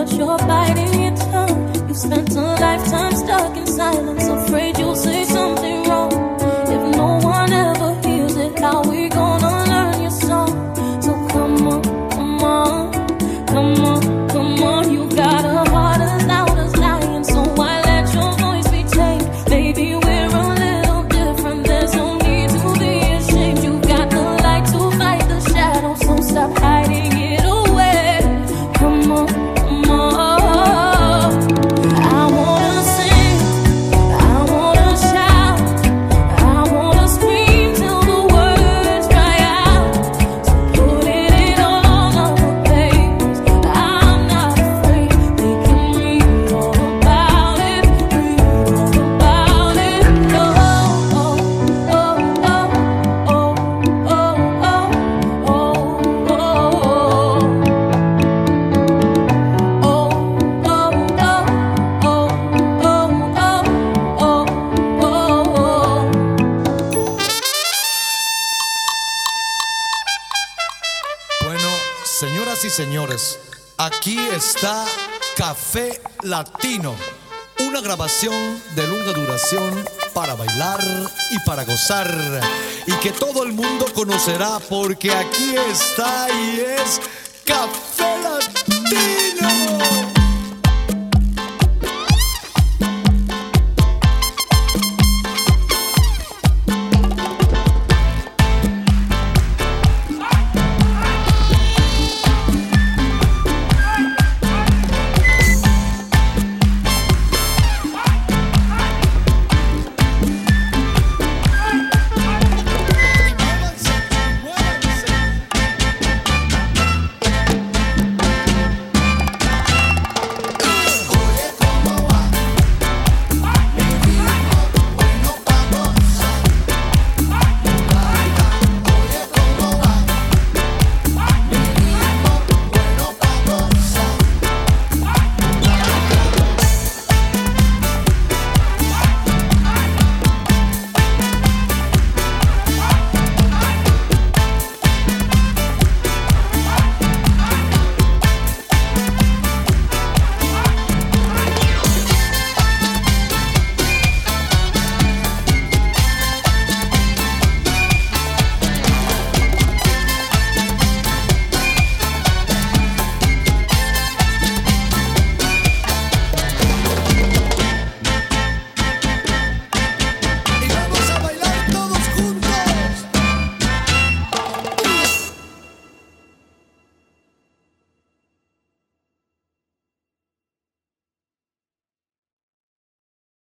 but you're biting your tongue. You spent a lifetime stuck in silence, afraid you'll say something wrong. If no one ever hears it, how we gonna learn your song? So come on, come on, come on, come on. You got a heart as loud as lion, so why let your voice be tamed? Baby, we're a little different, there's no need to be ashamed. You got the light to fight the shadow, so stop hiding it away. Come on, come on. I wanna sing, I wanna shout, I wanna scream till the words dry out. So put it all on the page, I'm not afraid. They can read all about it, read all about it. Oh, oh, oh, oh, oh, oh, oh, oh, oh. Bueno, señoras y señores, aquí está Café Latino, una grabación de larga duración para bailar y para gozar, y que todo el mundo conocerá porque aquí está y es Café Latino.